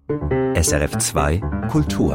SRF 2 Kultur.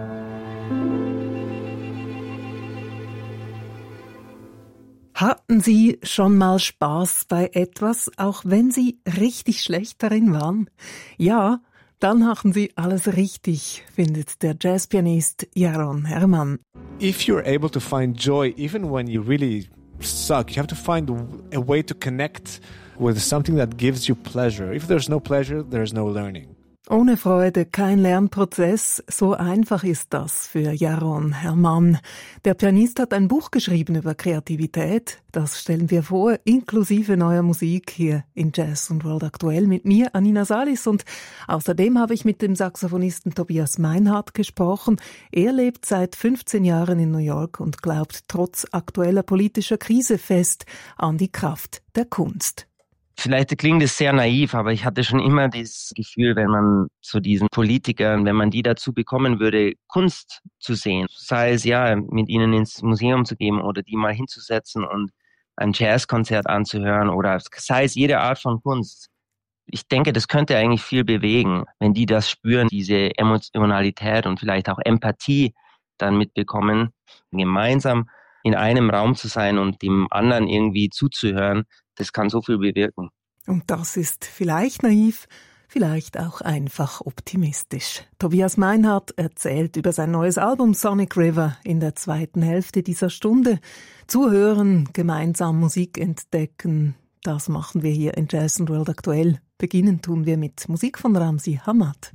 Hatten Sie schon mal Spaß bei etwas, auch wenn Sie richtig schlecht darin waren? Ja, dann machen Sie alles richtig, findet der Jazzpianist Jaron Hermann. If you're able to find joy even when you really suck, you have to find a way to connect with something that gives you pleasure. If there's no pleasure, there's no learning. Ohne Freude kein Lernprozess, so einfach ist das für Jaron Hermann. Der Pianist hat ein Buch geschrieben über Kreativität, das stellen wir vor, inklusive neuer Musik hier in Jazz und World Aktuell mit mir, Anina Salis, und außerdem habe ich mit dem Saxophonisten Tobias Meinhardt gesprochen. Er lebt seit 15 Jahren in New York und glaubt trotz aktueller politischer Krise fest an die Kraft der Kunst. Vielleicht klingt es sehr naiv, aber ich hatte schon immer das Gefühl, wenn man zu diesen Politikern, wenn man die dazu bekommen würde, Kunst zu sehen, sei es ja, mit ihnen ins Museum zu gehen oder die mal hinzusetzen und ein Jazzkonzert anzuhören oder sei es jede Art von Kunst. Ich denke, das könnte eigentlich viel bewegen, wenn die das spüren, diese Emotionalität und vielleicht auch Empathie dann mitbekommen, gemeinsam in einem Raum zu sein und dem anderen irgendwie zuzuhören. Das kann so viel bewirken. Und das ist vielleicht naiv, vielleicht auch einfach optimistisch. Tobias Meinhardt erzählt über sein neues Album Sonic River in der zweiten Hälfte dieser Stunde. Zuhören, gemeinsam Musik entdecken, das machen wir hier in Jazz und World Aktuell. Beginnen tun wir mit Musik von Ramzi Hamad.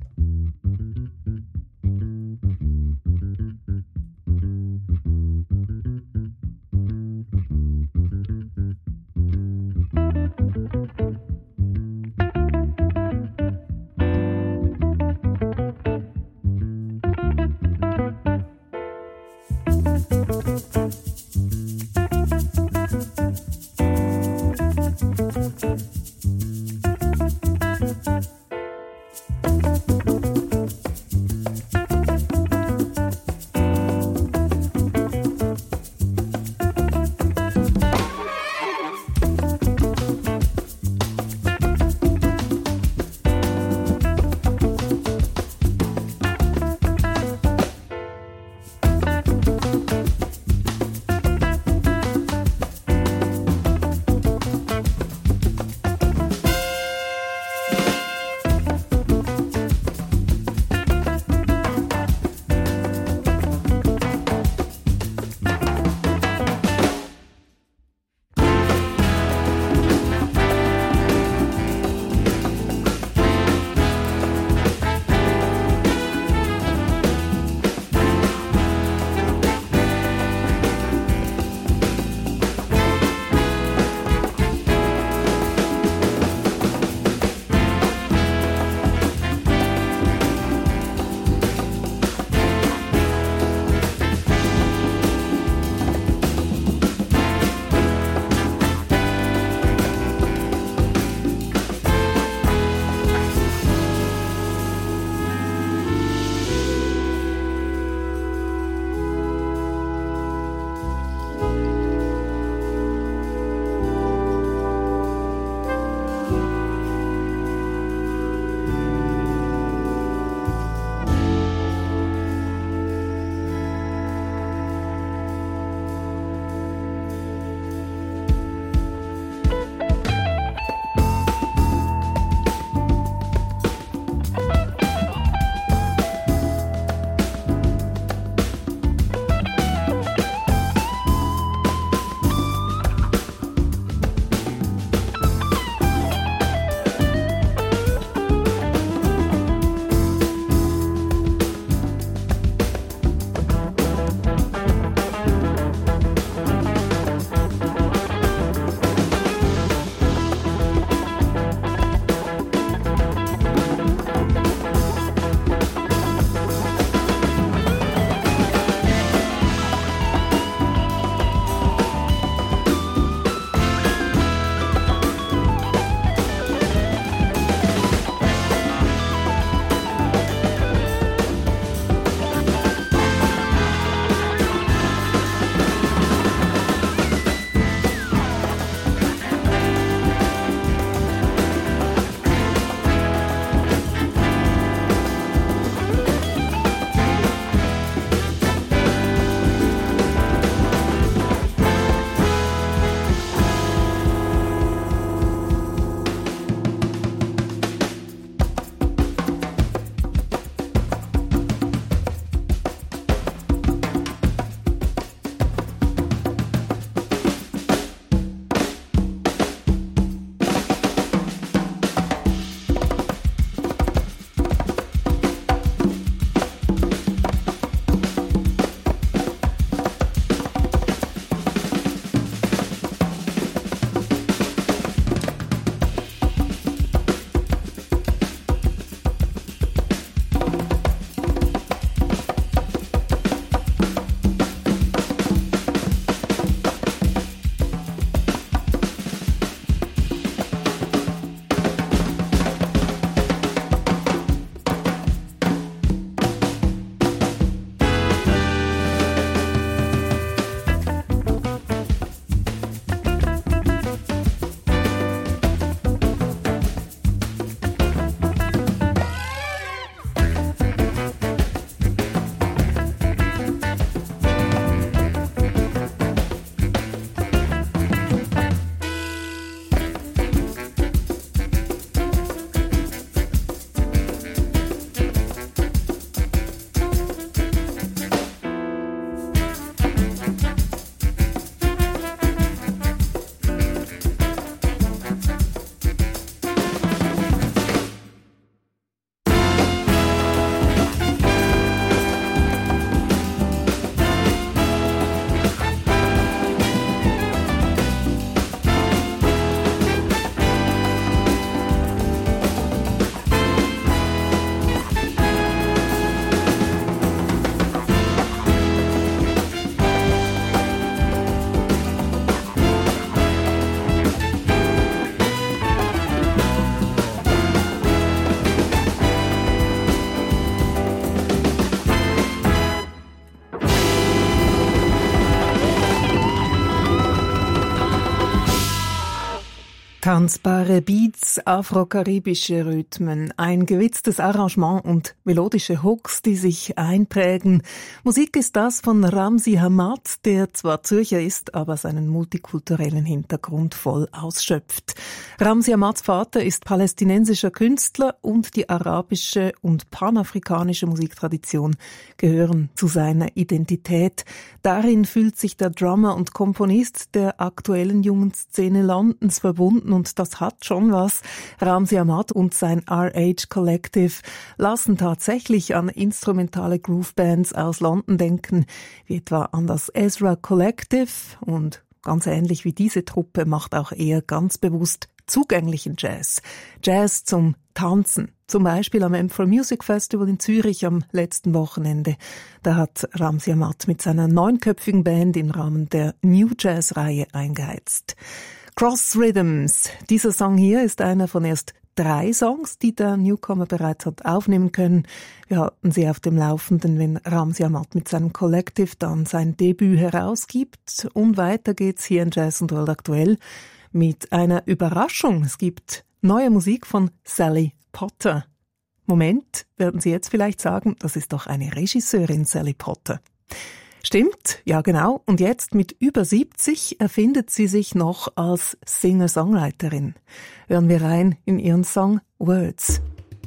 Tanzbare Beats, afrokaribische Rhythmen, ein gewitztes Arrangement und melodische Hooks, die sich einprägen. Musik ist das von Ramzi Hamad, der zwar Zürcher ist, aber seinen multikulturellen Hintergrund voll ausschöpft. Ramzi Hamads Vater ist palästinensischer Künstler und die arabische und panafrikanische Musiktradition gehören zu seiner Identität. Darin fühlt sich der Drummer und Komponist der aktuellen jungen Szene Londons verbunden und das hat schon was. Ramzi Hamad und sein RH Collective lassen tatsächlich an instrumentale Groove-Bands aus London denken, wie etwa an das Ezra Collective, und ganz ähnlich wie diese Truppe macht auch er ganz bewusst zugänglichen Jazz. Jazz zum Tanzen. Zum Beispiel am Empire Music Festival in Zürich am letzten Wochenende. Da hat Ramzi Hamad mit seiner 9-köpfigen Band im Rahmen der New Jazz-Reihe eingeheizt. Cross Rhythms. Dieser Song hier ist einer von erst 3 Songs, die der Newcomer bereits hat aufnehmen können. Wir halten Sie auf dem Laufenden, wenn Ramzi Hamad mit seinem Collective dann sein Debüt herausgibt. Und weiter geht's hier in Jazz und World aktuell mit einer Überraschung. Es gibt neue Musik von Sally Potter. Moment, werden Sie jetzt vielleicht sagen, das ist doch eine Regisseurin, Sally Potter. Stimmt, ja genau. Und jetzt mit über 70 erfindet sie sich noch als Singer-Songwriterin. Hören wir rein in ihren Song Words.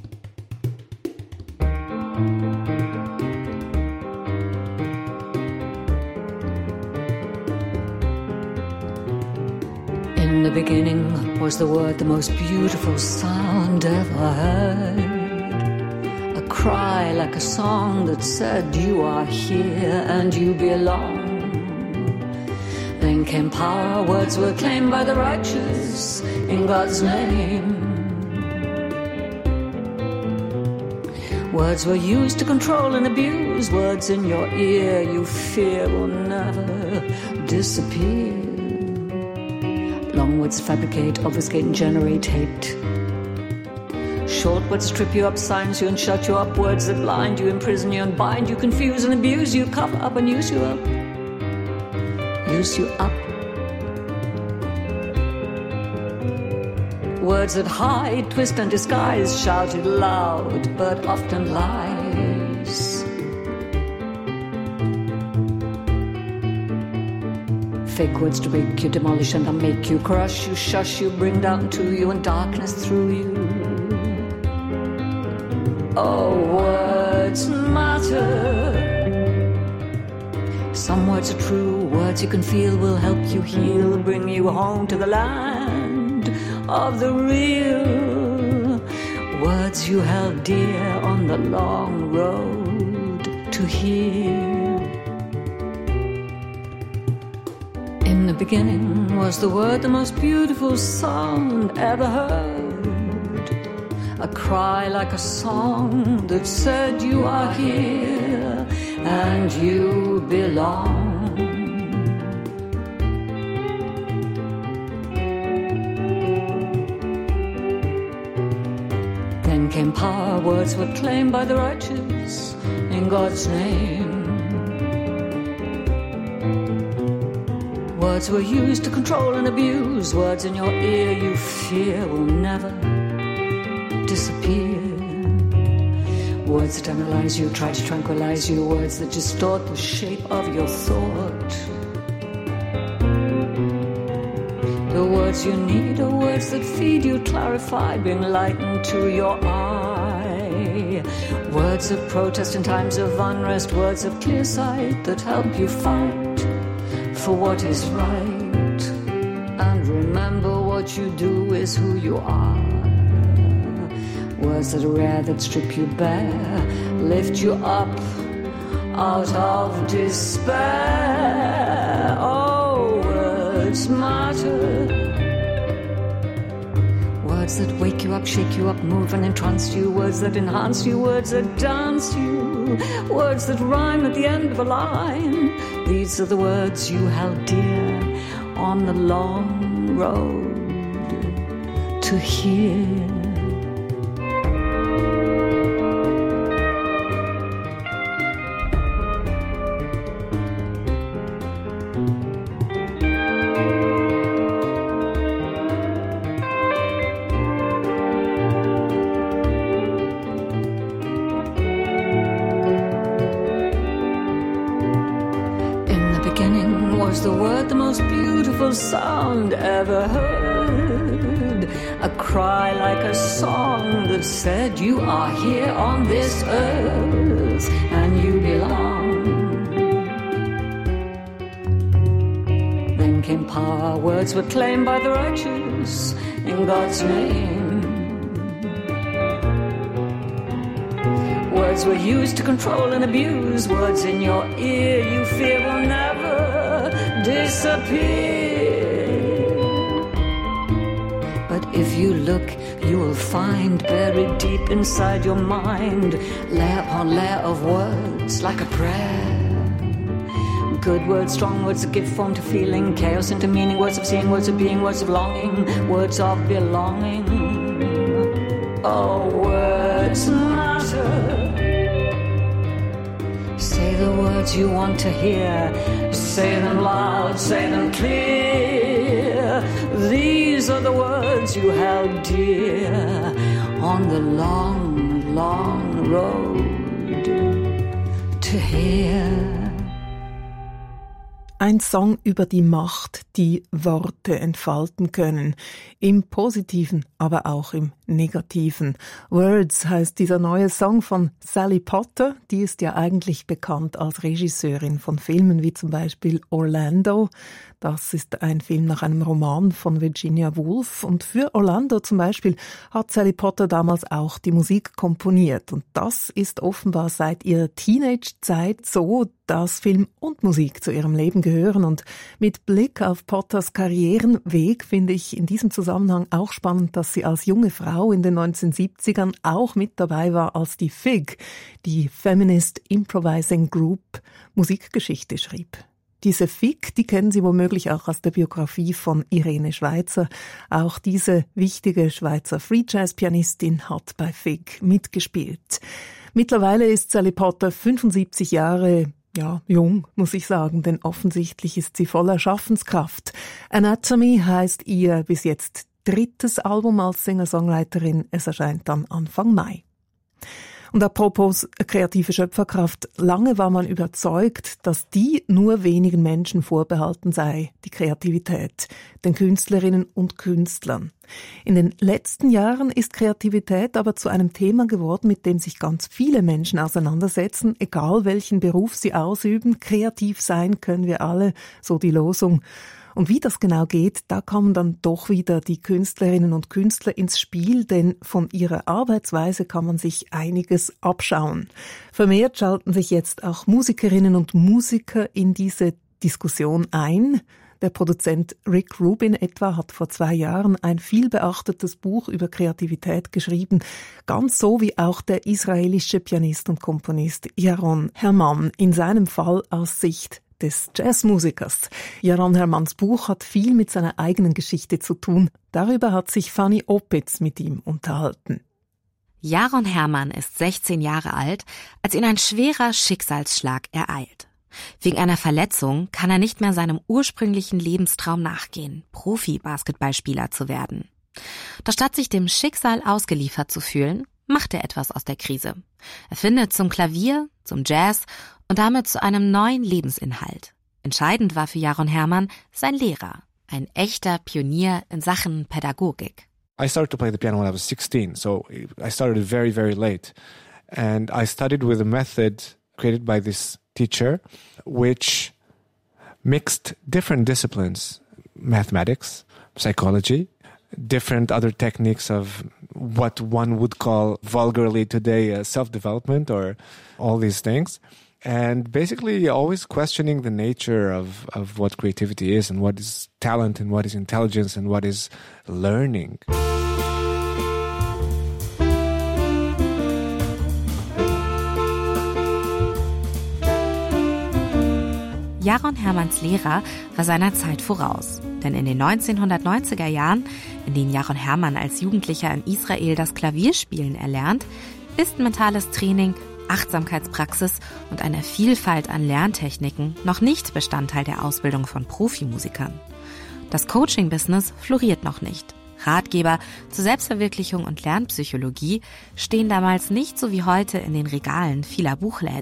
In the beginning was the word, the most beautiful sound ever heard. A cry like a song that said you are here and you belong. Then came power, words were claimed by the righteous in God's name. Words were used to control and abuse. Words in your ear you fear will never disappear. Long words fabricate, obfuscate and generate hate. Short words strip you up, silence you and shut you up. Words that blind you, imprison you and bind you, confuse and abuse you, cover up and use you up. Use you up. Words that hide, twist and disguise, shouted loud but often lies. Fake words to make you, demolish and unmake you, crush you, shush you, bring down to you and darkness through you. Oh, words matter. Some words are true, words you can feel will help you heal, bring you home to the land of the real. Words you held dear on the long road to heal. In the beginning was the word, the most beautiful sound ever heard. A cry like a song that said you are here and you belong. Then came power, words were claimed by the righteous in God's name. Words were used to control and abuse. Words in your ear you fear will never disappear. Words that analyze you, try to tranquilize you. Words that distort the shape of your thought. The words you need are words that feed you, clarify, bring light into your eye. Words of protest in times of unrest. Words of clear sight that help you fight for what is right. And remember, what you do is who you are. Words that are rare, that strip you bare, lift you up out of despair. Oh, words matter. Words that wake you up, shake you up, move and entrance you. Words that enhance you, words that dance you. Words that rhyme at the end of a line. These are the words you held dear on the long road to hear. Was the word the most beautiful sound ever heard? A cry like a song that said you are here on this earth and you belong. Then came power, words were claimed by the righteous in God's name. Words were used to control and abuse. Words in your ear you fear will never disappear. But if you look, you will find buried deep inside your mind layer upon layer of words like a prayer. Good words, strong words that give form to feeling, chaos into meaning, words of seeing, words of being, words of longing, words of belonging. Oh, words matter. Say the words you want to hear. Say them loud, say them clear. These are the words you held dear on the long, long road to hear. Ein Song über die Macht, die Worte entfalten können. Im Positiven, aber auch im Negativen. Words heißt dieser neue Song von Sally Potter. Die ist ja eigentlich bekannt als Regisseurin von Filmen wie zum Beispiel Orlando. Das ist ein Film nach einem Roman von Virginia Woolf. Und für Orlando zum Beispiel hat Sally Potter damals auch die Musik komponiert. Und das ist offenbar seit ihrer Teenage-Zeit so, dass Film und Musik zu ihrem Leben gehören. Und mit Blick auf Potters Karrierenweg finde ich in diesem Zusammenhang auch spannend, dass sie als junge Frau in den 1970ern auch mit dabei war, als die FIG, die Feminist Improvising Group, Musikgeschichte schrieb. Diese FIG, die kennen Sie womöglich auch aus der Biografie von Irene Schweizer. Auch diese wichtige Schweizer Free-Jazz-Pianistin hat bei FIG mitgespielt. Mittlerweile ist Sally Potter 75 Jahre jung, muss ich sagen, denn offensichtlich ist sie voller Schaffenskraft. Anatomy heißt ihr bis jetzt 3. Album als Singer-Songwriterin. Es erscheint dann Anfang Mai. Und apropos kreative Schöpferkraft, lange war man überzeugt, dass die nur wenigen Menschen vorbehalten sei, die Kreativität, den Künstlerinnen und Künstlern. In den letzten Jahren ist Kreativität aber zu einem Thema geworden, mit dem sich ganz viele Menschen auseinandersetzen, egal welchen Beruf sie ausüben. Kreativ sein können wir alle, so die Losung. Und wie das genau geht, da kommen dann doch wieder die Künstlerinnen und Künstler ins Spiel, denn von ihrer Arbeitsweise kann man sich einiges abschauen. Vermehrt schalten sich jetzt auch Musikerinnen und Musiker in diese Diskussion ein. Der Produzent Rick Rubin etwa hat vor 2 Jahren ein vielbeachtetes Buch über Kreativität geschrieben, ganz so wie auch der israelische Pianist und Komponist Yaron Herman, in seinem Fall aus Sicht des Jazzmusikers. Yaron Hermans Buch hat viel mit seiner eigenen Geschichte zu tun. Darüber hat sich Fanny Opitz mit ihm unterhalten. Yaron Herman ist 16 Jahre alt, als ihn ein schwerer Schicksalsschlag ereilt. Wegen einer Verletzung kann er nicht mehr seinem ursprünglichen Lebenstraum nachgehen, Profi-Basketballspieler zu werden. Doch statt sich dem Schicksal ausgeliefert zu fühlen, macht er etwas aus der Krise. Er findet zum Klavier, zum Jazz und damit zu einem neuen Lebensinhalt. Entscheidend war für Yaron Herman sein Lehrer, ein echter Pionier in Sachen Pädagogik. I started to play the piano when I was 16, so I started very, very late. And I studied with a method created by this teacher, which mixed different disciplines, mathematics, psychology, different other techniques of what one would call vulgarly today self-development or all these things. And basically always questioning the nature of what creativity is and what is talent and what is intelligence and what is learning. Yaron Hermans Lehrer war seiner Zeit voraus. Denn in den 1990er Jahren, in denen Yaron Herman als Jugendlicher in Israel das Klavierspielen erlernt, ist mentales Training, Achtsamkeitspraxis und eine Vielfalt an Lerntechniken noch nicht Bestandteil der Ausbildung von Profimusikern. Das Coaching-Business floriert noch nicht. Ratgeber zur Selbstverwirklichung und Lernpsychologie stehen damals nicht so wie heute in den Regalen vieler Buchläden.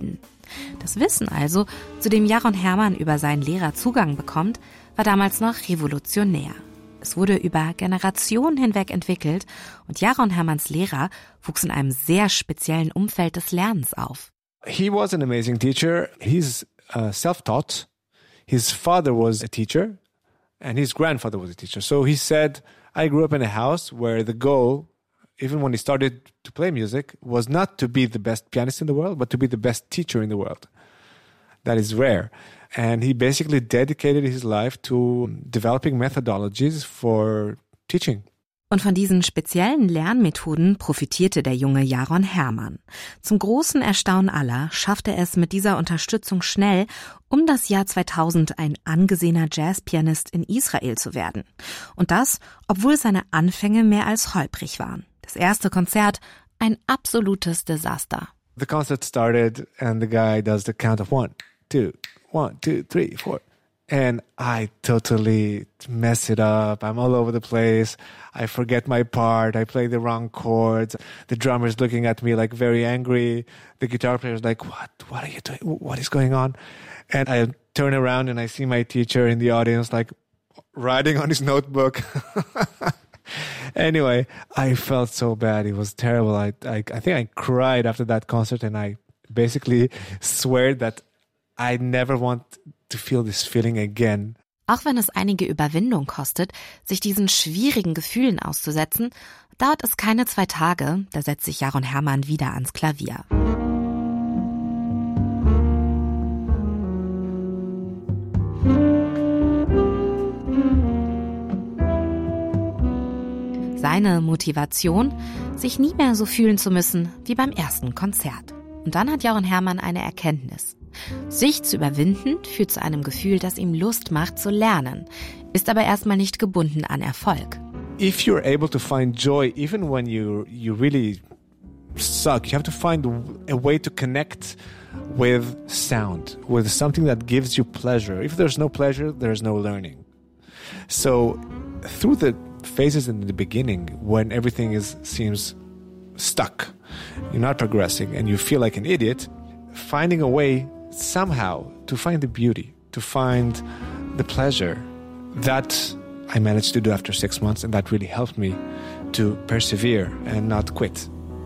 Das Wissen also, zu dem Jaron Hermann über seinen Lehrer Zugang bekommt, war damals noch revolutionär. Es wurde über Generationen hinweg entwickelt und Jaron Hermanns Lehrer wuchs in einem sehr speziellen Umfeld des Lernens auf. He was an amazing teacher. He's self-taught. His father was a teacher and his grandfather was a teacher. So he said, I grew up in a house where the goal, even when he started to play music, was not to be the best pianist in the world, but to be the best teacher in the world. That is rare. And he basically dedicated his life to developing methodologies for teaching. Und von diesen speziellen Lernmethoden profitierte der junge Jaron Hermann. Zum großen Erstaunen aller schaffte er es mit dieser Unterstützung schnell, um das Jahr 2000 ein angesehener Jazzpianist in Israel zu werden. Und das, obwohl seine Anfänge mehr als holprig waren. Das erste Konzert, ein absolutes Desaster. The concert started and the guy does the count of 1, 2, 1, 2, 3, 4. And I totally mess it up. I'm all over the place. I forget my part. I play the wrong chords. The drummer's looking at me like very angry. The guitar player's like, what are you doing? What is going on? And I turn around and I see my teacher in the audience like writing on his notebook. Anyway, I felt so bad. It was terrible. I think I cried after that concert and I basically swear that I never want to feel this feeling again. Auch wenn es einige Überwindung kostet, sich diesen schwierigen Gefühlen auszusetzen, dauert es keine 2 Tage, da setzt sich Jaron Hermann wieder ans Klavier. Seine Motivation, sich nie mehr so fühlen zu müssen wie beim ersten Konzert. Und dann hat Jaron Hermann eine Erkenntnis. Sich zu überwinden führt zu einem Gefühl, das ihm Lust macht zu lernen, ist aber erstmal nicht gebunden an Erfolg. If you're able to find joy even when you really suck, you have to find a way to connect with sound, with something that gives you pleasure. If there's no pleasure, there's no learning. So through the phases in the beginning when everything seems stuck, you're not progressing and you feel like an idiot, finding a way somehow to find the beauty, to find the pleasure, that I managed to do after 6 months, and that really helped me to persevere and not quit.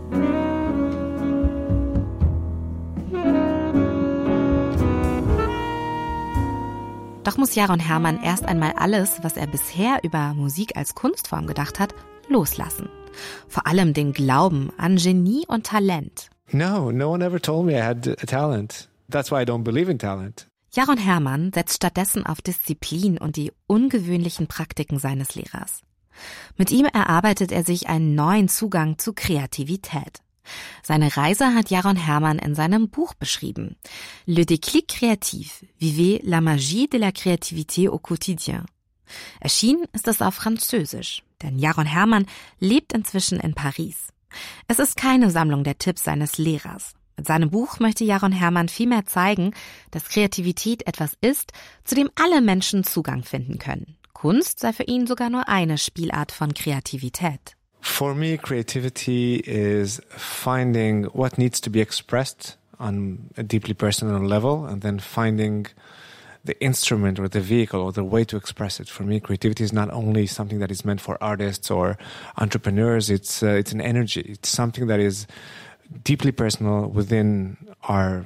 Doch muss Jaron Hermann erst einmal alles, was er bisher über Musik als Kunstform gedacht hat, loslassen. Vor allem den Glauben an Genie und Talent. No one ever told me I had a talent. That's why I don't believe in talent. Jaron Hermann setzt stattdessen auf Disziplin und die ungewöhnlichen Praktiken seines Lehrers. Mit ihm erarbeitet er sich einen neuen Zugang zu Kreativität. Seine Reise hat Jaron Hermann in seinem Buch beschrieben. Le déclic créatif, vivez la magie de la créativité au quotidien. Erschienen ist es auf Französisch, denn Jaron Hermann lebt inzwischen in Paris. Es ist keine Sammlung der Tipps seines Lehrers. Mit seinem Buch möchte Jaron Hermann vielmehr zeigen, dass Kreativität etwas ist, zu dem alle Menschen Zugang finden können. Kunst sei für ihn sogar nur eine Spielart von Kreativität. For me, creativity is finding what needs to be expressed on a deeply personal level and then finding the instrument or the vehicle or the way to express it. For me, creativity is not only something that is meant for artists or entrepreneurs. It's an energy. It's something that is deeply personal within our,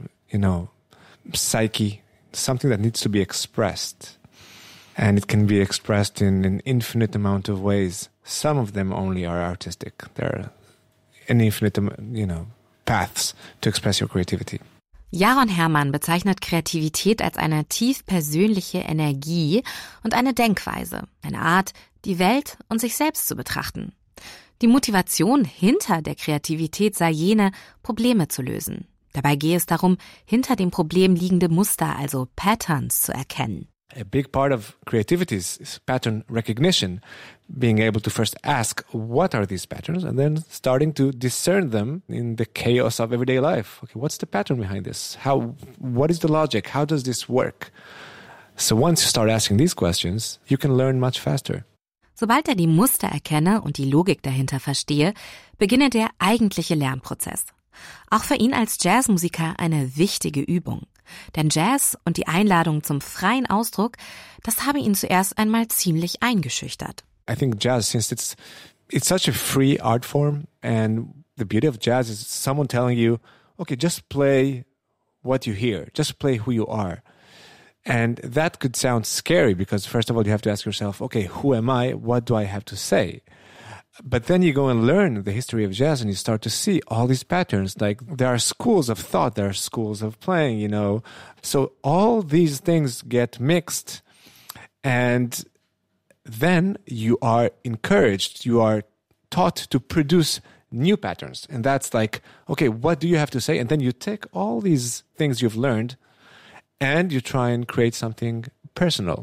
psyche. Something that needs to be expressed. And it can be expressed in an infinite amount of ways. Some of them only are artistic. There are an infinite, paths to express your creativity. Jaron Hermann bezeichnet Kreativität als eine tief persönliche Energie und eine Denkweise, eine Art, die Welt und sich selbst zu betrachten. Die Motivation hinter der Kreativität sei jene, Probleme zu lösen. Dabei gehe es darum, hinter dem Problem liegende Muster, also Patterns, zu erkennen. A big part of creativity is pattern recognition, being able to first ask, what are these patterns? And then starting to discern them in the chaos of everyday life. Okay, what's the pattern behind this? What is the logic? How does this work? So once you start asking these questions, you can learn much faster. Sobald er die Muster erkenne und die Logik dahinter verstehe, beginne der eigentliche Lernprozess. Auch für ihn als Jazzmusiker eine wichtige Übung. Denn Jazz und die Einladung zum freien Ausdruck, das habe ihn zuerst einmal ziemlich eingeschüchtert. I think jazz, since it's such a free art form, and the beauty of jazz is someone telling you, okay, just play what you hear, just play who you are. And that could sound scary because first of all, you have to ask yourself, okay, who am I? What do I have to say? But then you go and learn the history of jazz and you start to see all these patterns. Like there are schools of thought, there are schools of playing, you know. So all these things get mixed and then you are encouraged, you are taught to produce new patterns. And that's like, okay, what do you have to say? And then you take all these things you've learned and you try and create something personal.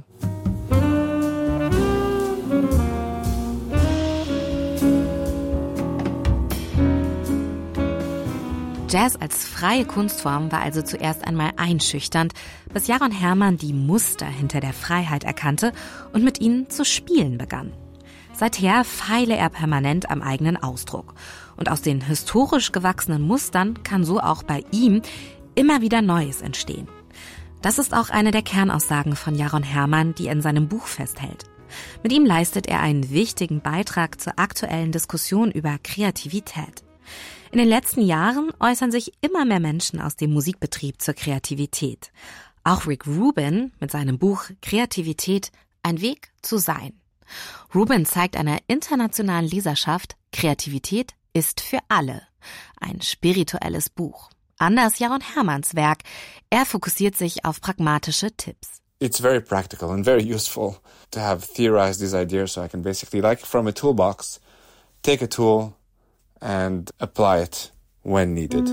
Jazz als freie Kunstform war also zuerst einmal einschüchternd, bis Jaron Hermann die Muster hinter der Freiheit erkannte und mit ihnen zu spielen begann. Seither feile er permanent am eigenen Ausdruck. Und aus den historisch gewachsenen Mustern kann so auch bei ihm immer wieder Neues entstehen. Das ist auch eine der Kernaussagen von Jaron Hermann, die er in seinem Buch festhält. Mit ihm leistet er einen wichtigen Beitrag zur aktuellen Diskussion über Kreativität. In den letzten Jahren äußern sich immer mehr Menschen aus dem Musikbetrieb zur Kreativität. Auch Rick Rubin mit seinem Buch Kreativität – Ein Weg zu sein. Rubin zeigt einer internationalen Leserschaft, Kreativität ist für alle. Ein spirituelles Buch. Anders Jaron Hermanns Werk. Er fokussiert sich auf pragmatische Tipps. It's very practical and very useful to have theorized these ideas so I can basically, like from a toolbox, take a tool and apply it when needed.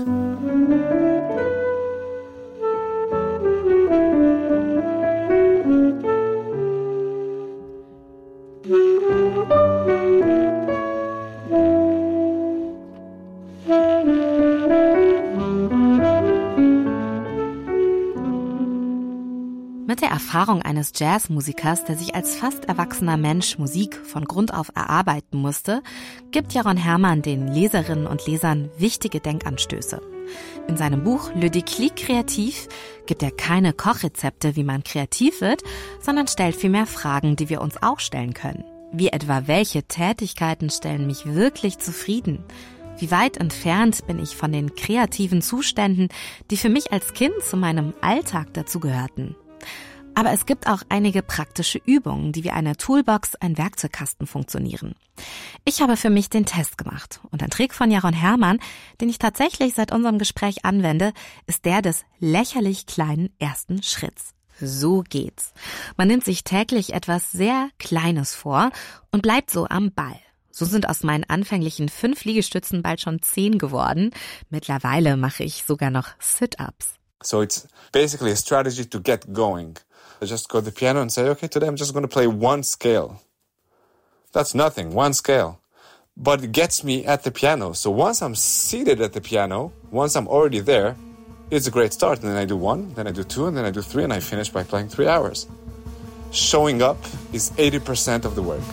Mit der Erfahrung eines Jazzmusikers, der sich als fast erwachsener Mensch Musik von Grund auf erarbeiten musste, gibt Jaron Hermann den Leserinnen und Lesern wichtige Denkanstöße. In seinem Buch Le Déclic Kreativ gibt er keine Kochrezepte, wie man kreativ wird, sondern stellt vielmehr Fragen, die wir uns auch stellen können. Wie etwa, welche Tätigkeiten stellen mich wirklich zufrieden? Wie weit entfernt bin ich von den kreativen Zuständen, die für mich als Kind zu meinem Alltag dazugehörten? Aber es gibt auch einige praktische Übungen, die wie eine Toolbox, ein Werkzeugkasten funktionieren. Ich habe für mich den Test gemacht und ein Trick von Jaron Hermann, den ich tatsächlich seit unserem Gespräch anwende, ist der des lächerlich kleinen ersten Schritts. So geht's. Man nimmt sich täglich etwas sehr Kleines vor und bleibt so am Ball. So sind aus meinen anfänglichen 5 Liegestützen bald schon 10 geworden. Mittlerweile mache ich sogar noch Sit-Ups. So it's basically a strategy to get going. I just go to the piano and say, okay, today I'm just going to play one scale. That's nothing, one scale. But it gets me at the piano. So once I'm seated at the piano, once I'm already there, it's a great start. And then I do 1, then I do 2, and then I do 3, and I finish by playing 3 hours. Showing up is 80% of the work.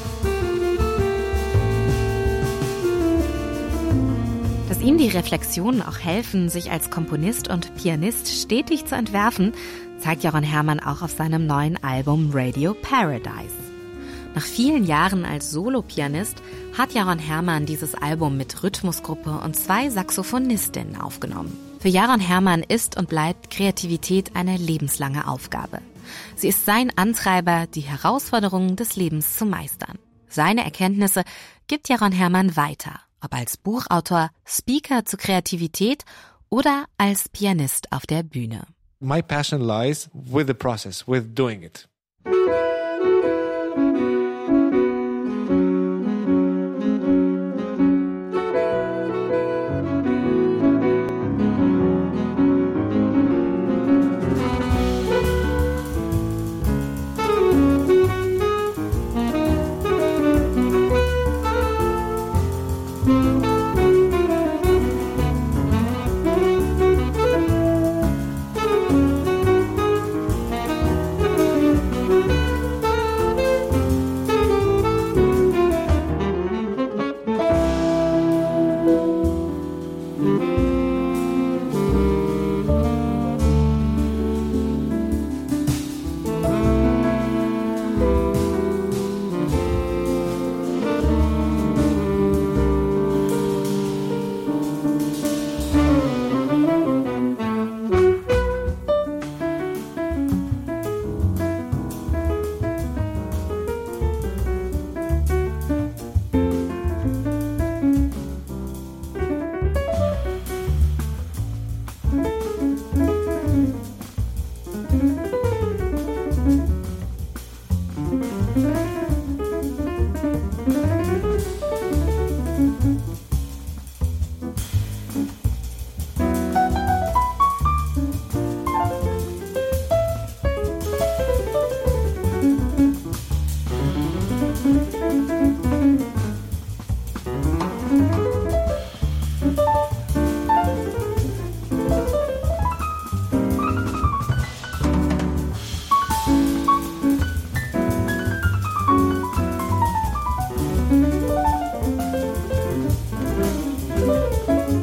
Dass ihm die Reflexionen auch helfen, sich als Komponist und Pianist stetig zu entwerfen, zeigt Jaron Hermann auch auf seinem neuen Album Radio Paradise. Nach vielen Jahren als Solopianist hat Jaron Hermann dieses Album mit Rhythmusgruppe und 2 Saxophonistinnen aufgenommen. Für Jaron Hermann ist und bleibt Kreativität eine lebenslange Aufgabe. Sie ist sein Antreiber, die Herausforderungen des Lebens zu meistern. Seine Erkenntnisse gibt Jaron Hermann weiter, ob als Buchautor, Speaker zur Kreativität oder als Pianist auf der Bühne. My passion lies with the process, with doing it.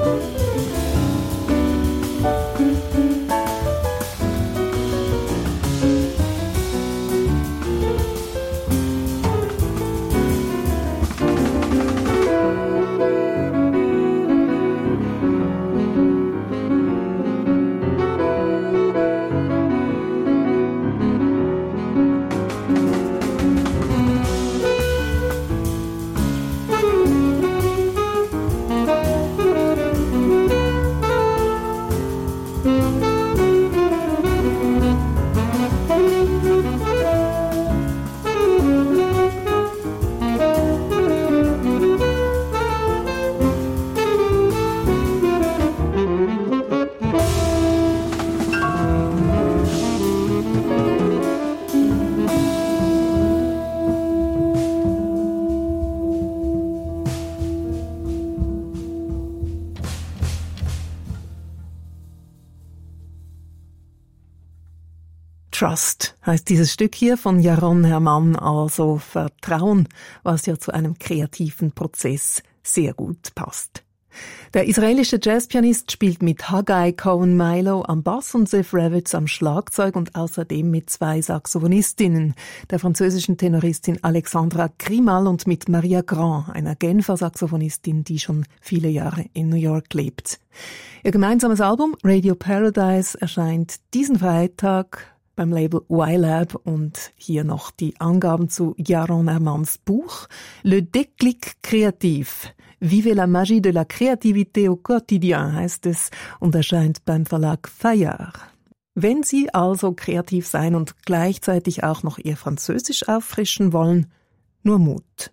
Trust heißt dieses Stück hier von Jaron Herman, also Vertrauen, was ja zu einem kreativen Prozess sehr gut passt. Der israelische Jazzpianist spielt mit Haggai Cohen-Milo am Bass und Zev Ravitz am Schlagzeug und außerdem mit 2 Saxophonistinnen, der französischen Tenoristin Alexandra Grimal und mit Maria Grand, einer Genfer Saxophonistin, die schon viele Jahre in New York lebt. Ihr gemeinsames Album Radio Paradise erscheint diesen Freitag beim Label Y-Lab und hier noch die Angaben zu Jaron Hermans Buch Le Déclic Créatif. Vive la magie de la créativité au quotidien heißt es und erscheint beim Verlag Fayard. Wenn Sie also kreativ sein und gleichzeitig auch noch Ihr Französisch auffrischen wollen, nur Mut.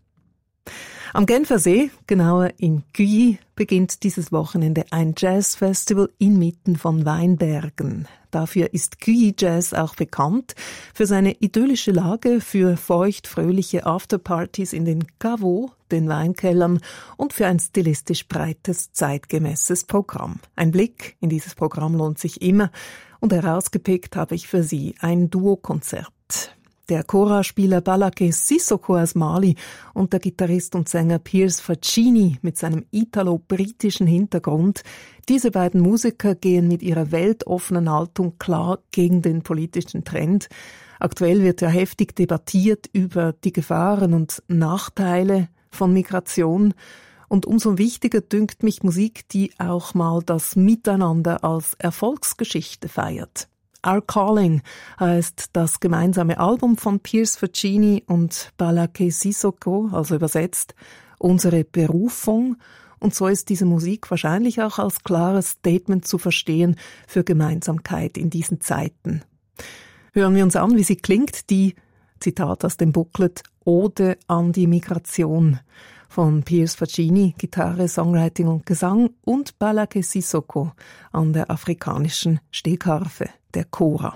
Am Genfer See, genauer in Cuilly, beginnt dieses Wochenende ein Jazzfestival inmitten von Weinbergen. Dafür ist Cuilly Jazz auch bekannt, für seine idyllische Lage, für feucht-fröhliche Afterpartys in den Caveaux, den Weinkellern und für ein stilistisch breites, zeitgemäßes Programm. Ein Blick in dieses Programm lohnt sich immer und herausgepickt habe ich für Sie ein Duokonzert. Der Chora-Spieler Balake Sissoko aus Mali und der Gitarrist und Sänger Piers Faccini mit seinem italo-britischen Hintergrund. Diese beiden Musiker gehen mit ihrer weltoffenen Haltung klar gegen den politischen Trend. Aktuell wird ja heftig debattiert über die Gefahren und Nachteile von Migration. Und umso wichtiger dünkt mich Musik, die auch mal das Miteinander als Erfolgsgeschichte feiert. Our Calling heißt das gemeinsame Album von Piers Faccini und Balake Sissoko, also übersetzt unsere Berufung. Und so ist diese Musik wahrscheinlich auch als klares Statement zu verstehen für Gemeinsamkeit in diesen Zeiten. Hören wir uns an, wie sie klingt, die, Zitat aus dem Booklet, Ode an die Migration von Piers Faccini, Gitarre, Songwriting und Gesang und Balake Sissoko an der afrikanischen Stegharfe, der Chora.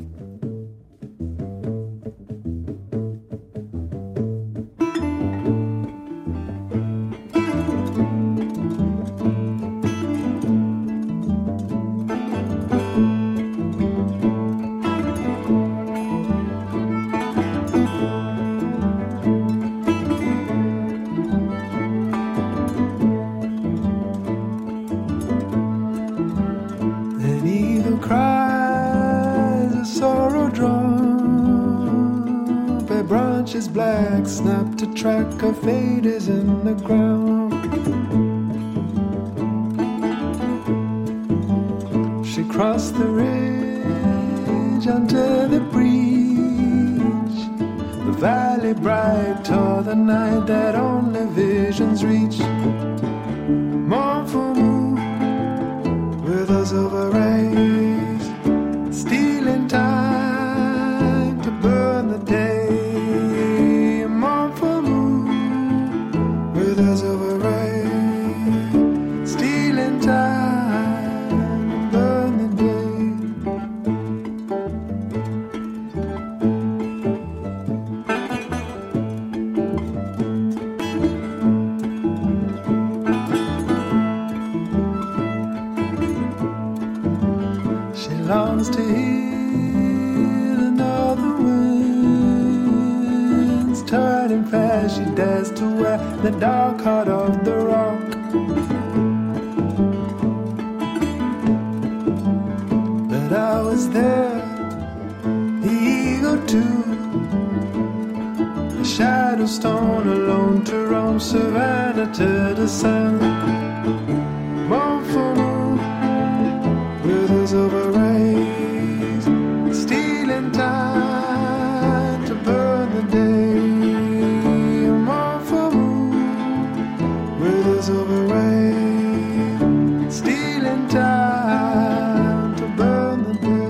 Branches black, snap to track, her fate is in the ground. She crossed the ridge under the breach, the valley bright toward the night that only visions reach. Mournful moon with a silver rays, stealing time to burn the day. As of a rain, stealing time, burn the day. She longs to hear the northern winds turning fast. She dares to wear the dark heart of the rock. closer to the sun. Moon for moon, withers over rays, stealing time to burn the day. Moon for moon, withers over rays, stealing time to burn the day.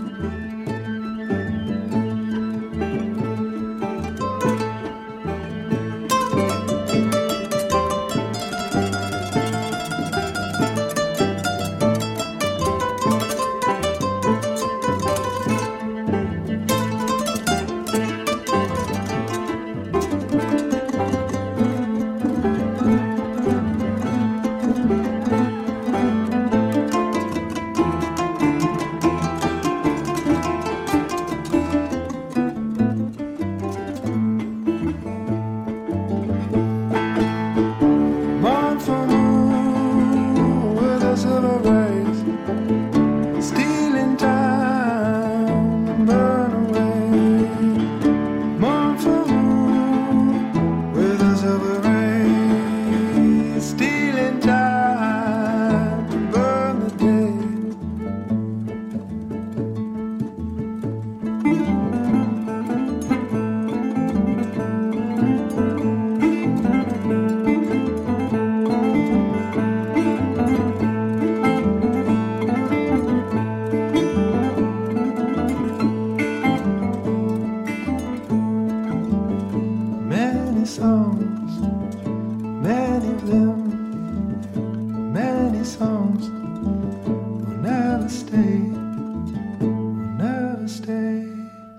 Moon for moon, withers over rays, stealing time to burn away. Moon for moon, withers over rays, stealing time to burn the day. Many songs, many of them, many songs will never stay, will never stay.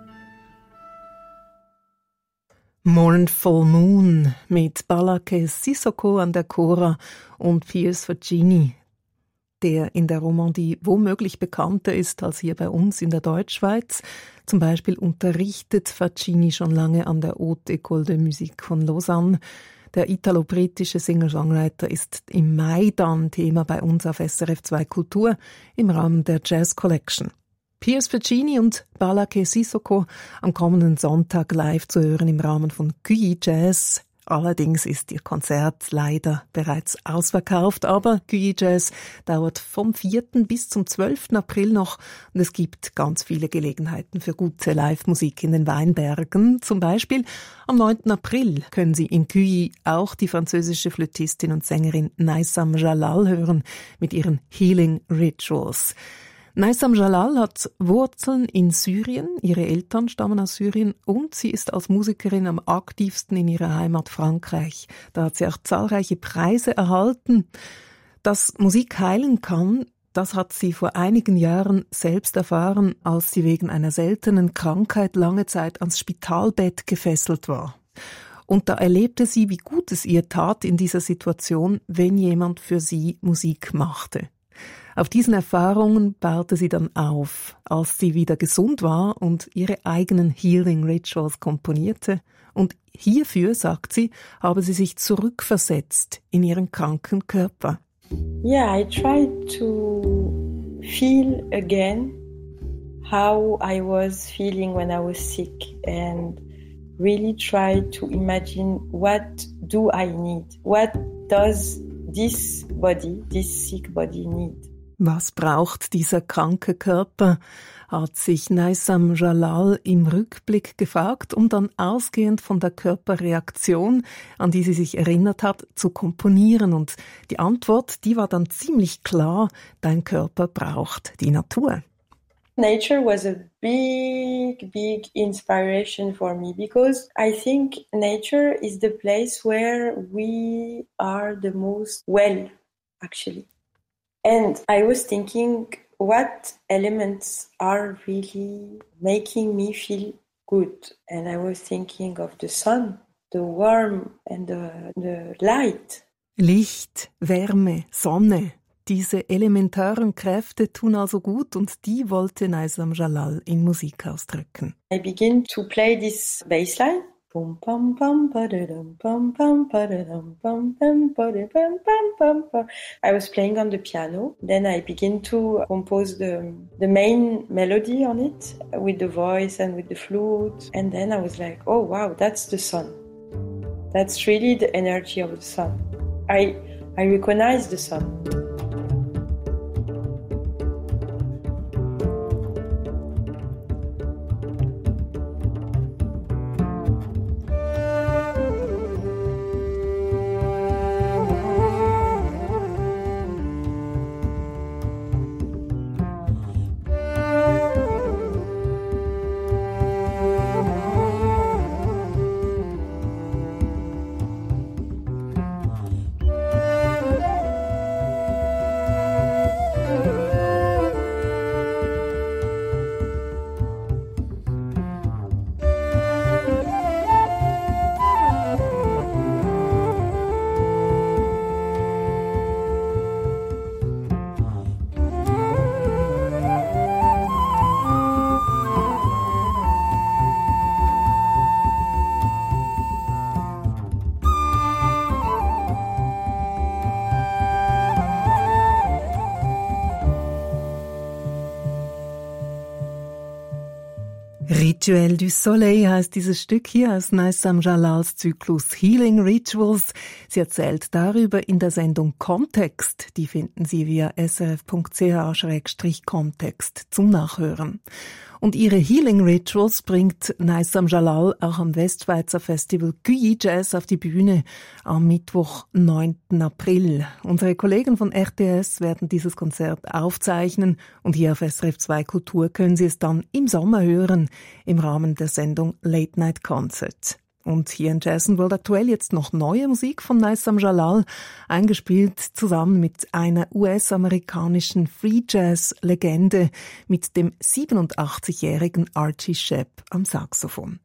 Mournful Moon mit Balake Sissoko an der Chora und Piers Faccini, der in der Romandie womöglich bekannter ist als hier bei uns in der Deutschschweiz. Zum Beispiel unterrichtet Faccini schon lange an der Haute École de Musique von Lausanne. Der italo-britische Singer-Songwriter ist im Mai dann Thema bei uns auf SRF 2 Kultur im Rahmen der Jazz Collection. Piers Faccini und Balake Sissoko am kommenden Sonntag live zu hören im Rahmen von Cuyi Jazz. Allerdings ist ihr Konzert leider bereits ausverkauft, aber Cuyi Jazz dauert vom 4. bis zum 12. April noch und es gibt ganz viele Gelegenheiten für gute Live-Musik in den Weinbergen. Zum Beispiel am 9. April können Sie in Cuyi auch die französische Flötistin und Sängerin Naysam Jalal hören mit ihren Healing Rituals. Naysam Jalal hat Wurzeln in Syrien, ihre Eltern stammen aus Syrien und sie ist als Musikerin am aktivsten in ihrer Heimat Frankreich. Da hat sie auch zahlreiche Preise erhalten. Dass Musik heilen kann, das hat sie vor einigen Jahren selbst erfahren, als sie wegen einer seltenen Krankheit lange Zeit ans Spitalbett gefesselt war. Und da erlebte sie, wie gut es ihr tat in dieser Situation, wenn jemand für sie Musik machte. Auf diesen Erfahrungen baute sie dann auf, als sie wieder gesund war und ihre eigenen Healing Rituals komponierte. Und hierfür, sagt sie, habe sie sich zurückversetzt in ihren kranken Körper. Yeah, I tried to feel again how I was feeling when I was sick and really tried to imagine what do I need? What does this body, this sick body need? Was braucht dieser kranke Körper, hat sich Naysam Jalal im Rückblick gefragt, um dann ausgehend von der Körperreaktion, an die sie sich erinnert hat, zu komponieren. Und die Antwort, die war dann ziemlich klar: Dein Körper braucht die Natur. Nature was a big inspiration for me because I think nature is the place where we are the most well, actually. And I was thinking, what elements are really making me feel good? And I was thinking of the sun, the warmth and the light. Licht, Wärme, Sonne. Diese elementaren Kräfte tun also gut und die wollte Naysam Jalal in Musik ausdrücken. I begin to play this bass line. Bum pam pam padadum pam pam padadum pam pam padadum pam pam pam. I was playing on the piano. Then I begin to compose the main melody on it with the voice and with the flute. And then I was like, oh wow, that's the sun. That's really the energy of the sun. I recognize the sun. Rituel du Soleil heißt dieses Stück hier aus Naissam Jalals Zyklus Healing Rituals. Sie erzählt darüber in der Sendung Kontext. Die finden Sie via srf.ch/kontext zum Nachhören. Und ihre Healing Rituals bringt Naissam Jalal auch am Westschweizer Festival Cuyi Jazz auf die Bühne am Mittwoch, 9. April. Unsere Kollegen von RTS werden dieses Konzert aufzeichnen und hier auf SRF 2 Kultur können Sie es dann im Sommer hören, im Rahmen der Sendung Late Night Concert. Und hier in Jazz & World aktuell jetzt noch neue Musik von Naissam Jalal, eingespielt zusammen mit einer US-amerikanischen Free-Jazz-Legende, mit dem 87-jährigen Archie Shepp am Saxophon.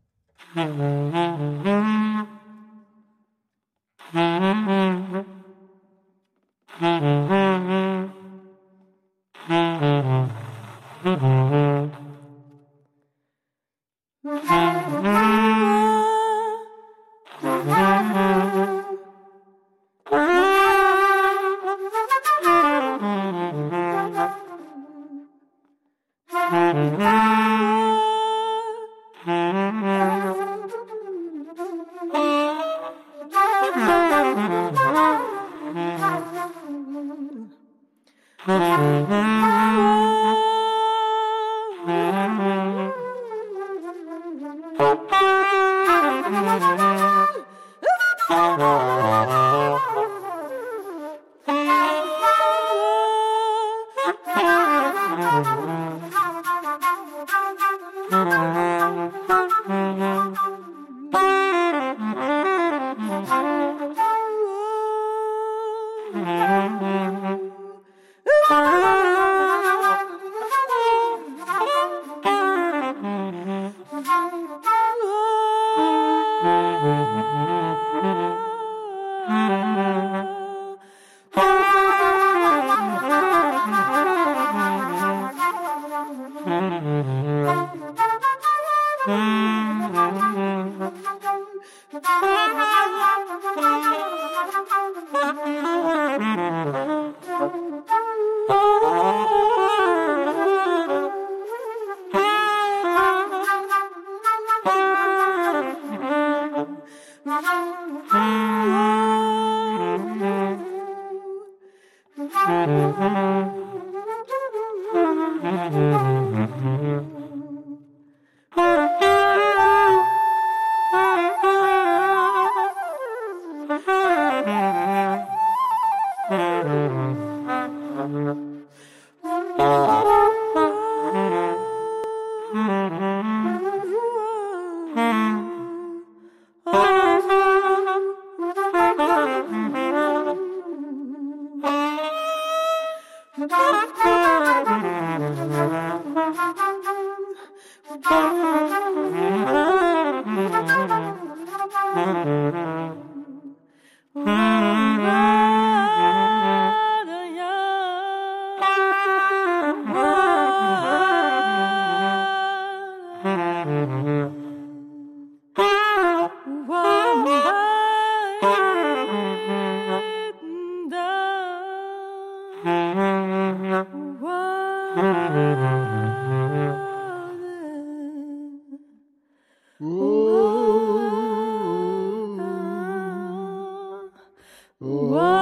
Whoa.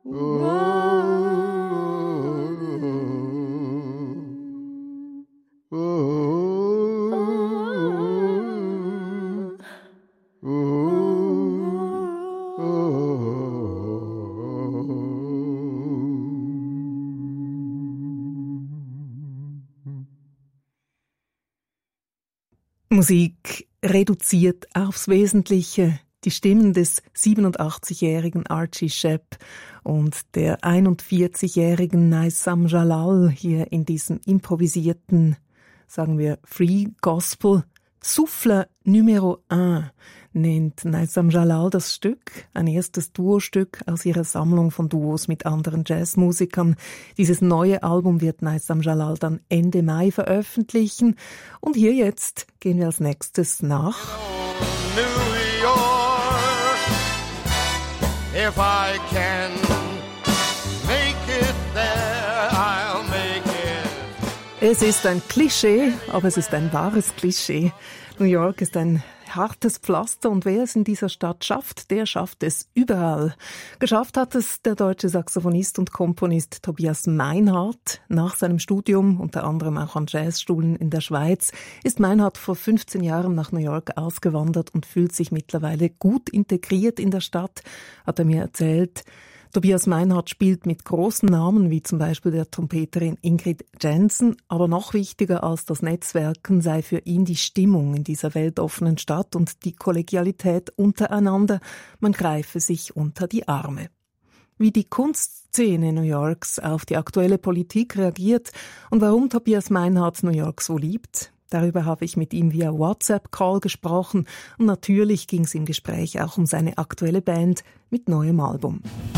Musik reduziert aufs Wesentliche. Die Stimmen des 87-jährigen Archie Shepp und der 41-jährigen Naysam Jalal hier in diesem improvisierten, sagen wir, Free Gospel. Souffle Numero 1 nennt Naysam Jalal das Stück, ein erstes Duostück aus ihrer Sammlung von Duos mit anderen Jazzmusikern. Dieses neue Album wird Naysam Jalal dann Ende Mai veröffentlichen. Und hier jetzt gehen wir als nächstes nach New York, if I can make it there, I'll make it. Es ist ein Klischee, aber es ist ein wahres Klischee. New York ist ein hartes Pflaster und wer es in dieser Stadt schafft, der schafft es überall. Geschafft hat es der deutsche Saxophonist und Komponist Tobias Meinhardt. Nach seinem Studium, unter anderem auch an Jazzschulen in der Schweiz, ist Meinhardt vor 15 Jahren nach New York ausgewandert und fühlt sich mittlerweile gut integriert in der Stadt, hat er mir erzählt. Tobias Meinhardt spielt mit großen Namen, wie zum Beispiel der Trompeterin Ingrid Jensen, aber noch wichtiger als das Netzwerken sei für ihn die Stimmung in dieser weltoffenen Stadt und die Kollegialität untereinander. Man greife sich unter die Arme. Wie die Kunstszene New Yorks auf die aktuelle Politik reagiert und warum Tobias Meinhardt New York so liebt, darüber habe ich mit ihm via WhatsApp-Call gesprochen und natürlich ging es im Gespräch auch um seine aktuelle Band mit neuem Album.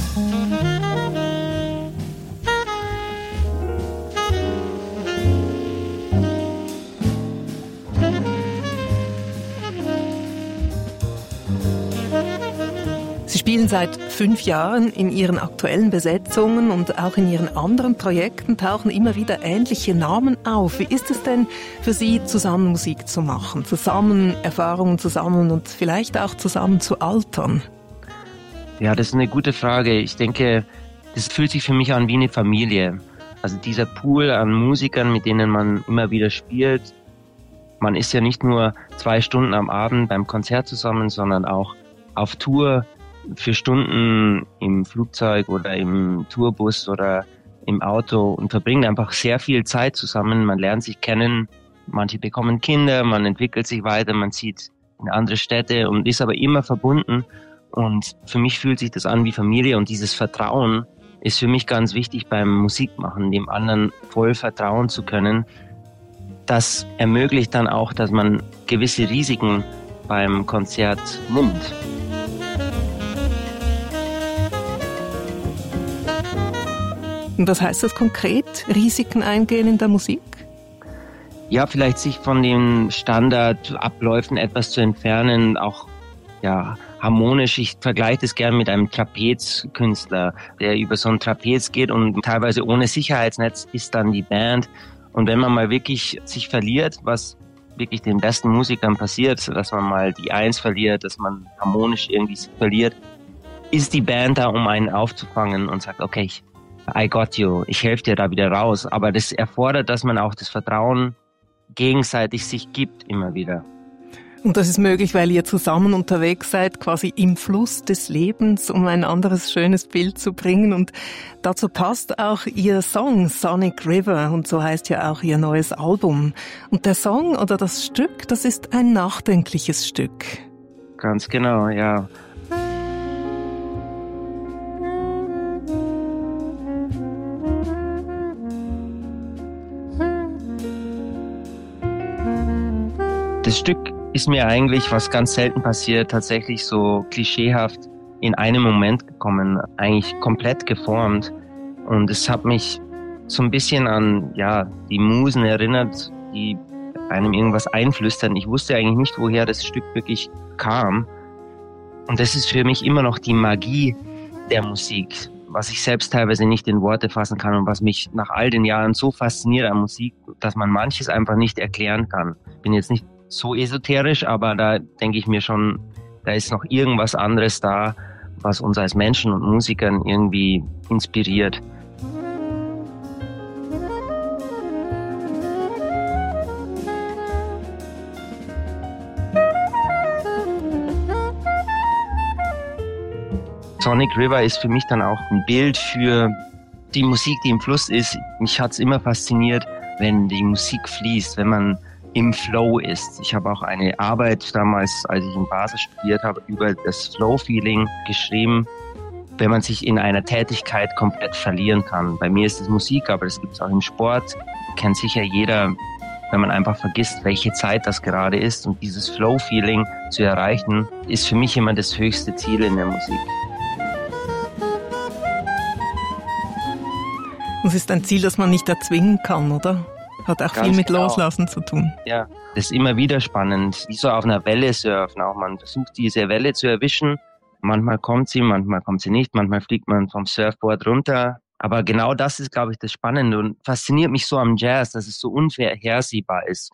Sie spielen seit 5 Jahren in ihren aktuellen Besetzungen und auch in ihren anderen Projekten tauchen immer wieder ähnliche Namen auf. Wie ist es denn für Sie, zusammen Musik zu machen, zusammen Erfahrungen zu sammeln und vielleicht auch zusammen zu altern? Ja, das ist eine gute Frage. Ich denke, das fühlt sich für mich an wie eine Familie. Also dieser Pool an Musikern, mit denen man immer wieder spielt. Man ist ja nicht nur 2 Stunden am Abend beim Konzert zusammen, sondern auch auf Tour für Stunden im Flugzeug oder im Tourbus oder im Auto und verbringt einfach sehr viel Zeit zusammen. Man lernt sich kennen, manche bekommen Kinder, man entwickelt sich weiter, man zieht in andere Städte und ist aber immer verbunden. Und für mich fühlt sich das an wie Familie und dieses Vertrauen ist für mich ganz wichtig beim Musikmachen, dem anderen voll vertrauen zu können. Das ermöglicht dann auch, dass man gewisse Risiken beim Konzert nimmt. Und was heißt das konkret? Risiken eingehen in der Musik? Ja, vielleicht sich von den Standardabläufen etwas zu entfernen, auch ja harmonisch. Ich vergleiche das gern mit einem Trapezkünstler, der über so ein Trapez geht und teilweise ohne Sicherheitsnetz ist dann die Band. Und wenn man mal wirklich sich verliert, was wirklich den besten Musikern passiert, dass man mal die Eins verliert, dass man harmonisch irgendwie sich verliert, ist die Band da, um einen aufzufangen und sagt, okay, I got you, ich helfe dir da wieder raus. Aber das erfordert, dass man auch das Vertrauen gegenseitig sich gibt, immer wieder. Und das ist möglich, weil ihr zusammen unterwegs seid, quasi im Fluss des Lebens, um ein anderes schönes Bild zu bringen. Und dazu passt auch ihr Song Sonic River und so heißt ja auch ihr neues Album. Und der Song oder das Stück, das ist ein nachdenkliches Stück. Ganz genau, ja. Das Stück ist mir eigentlich, was ganz selten passiert, tatsächlich so klischeehaft in einem Moment gekommen, eigentlich komplett geformt. Und es hat mich so ein bisschen an die Musen erinnert, die einem irgendwas einflüstern. Ich wusste eigentlich nicht, woher das Stück wirklich kam. Und das ist für mich immer noch die Magie der Musik, was ich selbst teilweise nicht in Worte fassen kann und was mich nach all den Jahren so fasziniert an Musik, dass man manches einfach nicht erklären kann. Ich bin jetzt nicht so esoterisch, aber da denke ich mir schon, da ist noch irgendwas anderes da, was uns als Menschen und Musikern irgendwie inspiriert. Sonic River ist für mich dann auch ein Bild für die Musik, die im Fluss ist. Mich hat es immer fasziniert, wenn die Musik fließt, wenn man im Flow ist. Ich habe auch eine Arbeit damals, als ich in Basel studiert habe, über das Flow-Feeling geschrieben, wenn man sich in einer Tätigkeit komplett verlieren kann. Bei mir ist es Musik, aber das gibt es auch im Sport. Kennt sicher jeder, wenn man einfach vergisst, welche Zeit das gerade ist. Und dieses Flow-Feeling zu erreichen, ist für mich immer das höchste Ziel in der Musik. Das ist ein Ziel, das man nicht erzwingen kann, oder? Hat auch ganz viel mit genau. Loslassen zu tun. Ja, das ist immer wieder spannend. Wie so auf einer Welle surfen auch. Man versucht, diese Welle zu erwischen. Manchmal kommt sie nicht. Manchmal fliegt man vom Surfboard runter. Aber genau das ist, glaube ich, das Spannende und fasziniert mich so am Jazz, dass es so unvorhersehbar ist.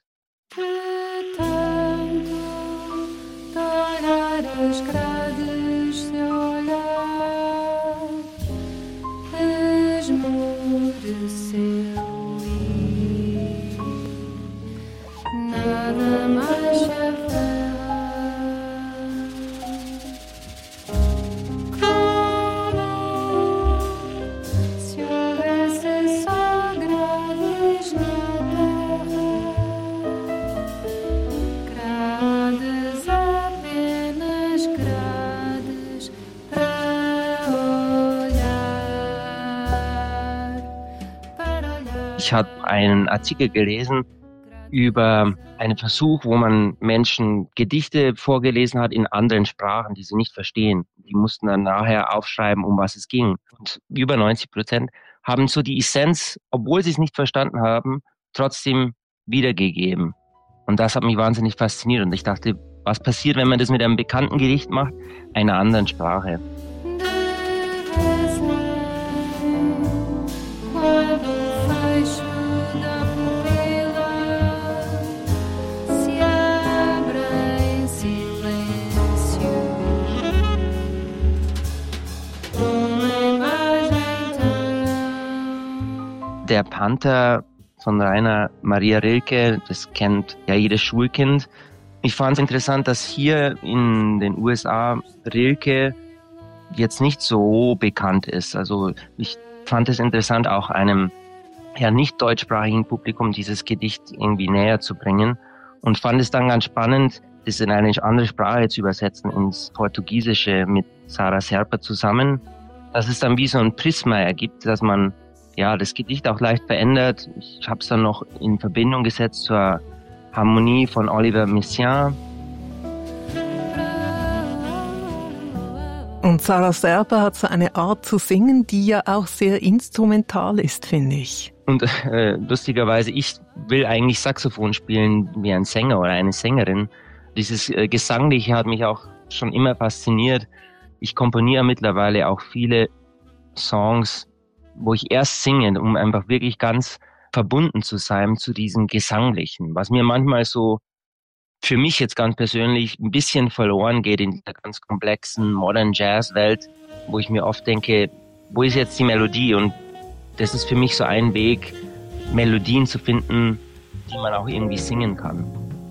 Ich habe einen Artikel gelesen über einen Versuch, wo man Menschen Gedichte vorgelesen hat in anderen Sprachen, die sie nicht verstehen. Die mussten dann nachher aufschreiben, um was es ging. Und über 90% haben so die Essenz, obwohl sie es nicht verstanden haben, trotzdem wiedergegeben. Und das hat mich wahnsinnig fasziniert. Und ich dachte, was passiert, wenn man das mit einem bekannten Gedicht macht, einer anderen Sprache? Der Panther von Rainer Maria Rilke, das kennt ja jedes Schulkind. Ich fand es interessant, dass hier in den USA Rilke jetzt nicht so bekannt ist. Also ich fand es interessant, auch einem nicht deutschsprachigen Publikum dieses Gedicht irgendwie näher zu bringen und fand es dann ganz spannend, das in eine andere Sprache zu übersetzen, ins Portugiesische mit Sara Serpa zusammen, dass es dann wie so ein Prisma ergibt, dass man das Gedicht auch leicht verändert. Ich habe es dann noch in Verbindung gesetzt zur Harmonie von Oliver Messiaen. Und Sara Serpa hat so eine Art zu singen, die ja auch sehr instrumental ist, finde ich. Und lustigerweise, ich will eigentlich Saxophon spielen wie ein Sänger oder eine Sängerin. Dieses Gesangliche hat mich auch schon immer fasziniert. Ich komponiere mittlerweile auch viele Songs, wo ich erst singe, um einfach wirklich ganz verbunden zu sein zu diesem Gesanglichen, was mir manchmal so für mich jetzt ganz persönlich ein bisschen verloren geht in dieser ganz komplexen Modern Jazz Welt, wo ich mir oft denke, wo ist jetzt die Melodie? Und das ist für mich so ein Weg, Melodien zu finden, die man auch irgendwie singen kann.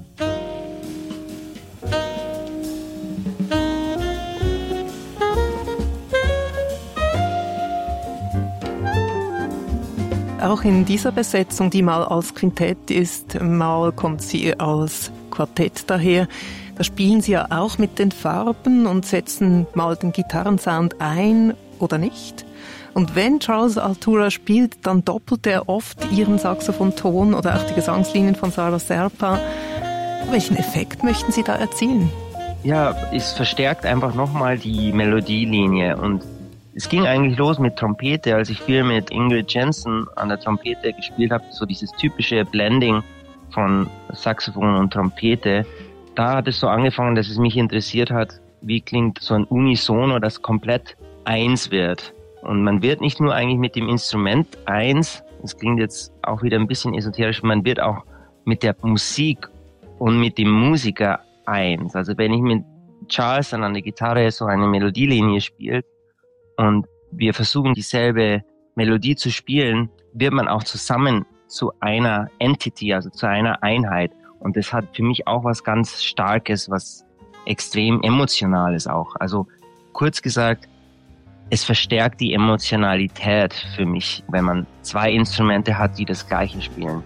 Auch in dieser Besetzung, die mal als Quintett ist, mal kommt sie als Quartett daher, da spielen sie ja auch mit den Farben und setzen mal den Gitarrensound ein oder nicht. Und wenn Charles Altura spielt, dann doppelt er oft ihren Saxophonton oder auch die Gesangslinien von Sara Serpa. Welchen Effekt möchten Sie da erzielen? Ja, es verstärkt einfach nochmal die Melodielinie und es ging eigentlich los mit Trompete, als ich viel mit Ingrid Jensen an der Trompete gespielt habe, so dieses typische Blending von Saxophon und Trompete. Da hat es so angefangen, dass es mich interessiert hat, wie klingt so ein Unisono, das komplett eins wird. Und man wird nicht nur eigentlich mit dem Instrument eins, das klingt jetzt auch wieder ein bisschen esoterisch, man wird auch mit der Musik und mit dem Musiker eins. Also wenn ich mit Charles dann an der Gitarre so eine Melodielinie spielt und wir versuchen dieselbe Melodie zu spielen, wird man auch zusammen zu einer Entity, also zu einer Einheit. Und das hat für mich auch was ganz Starkes, was extrem Emotionales auch. Also kurz gesagt, es verstärkt die Emotionalität für mich, wenn man zwei Instrumente hat, die das Gleiche spielen.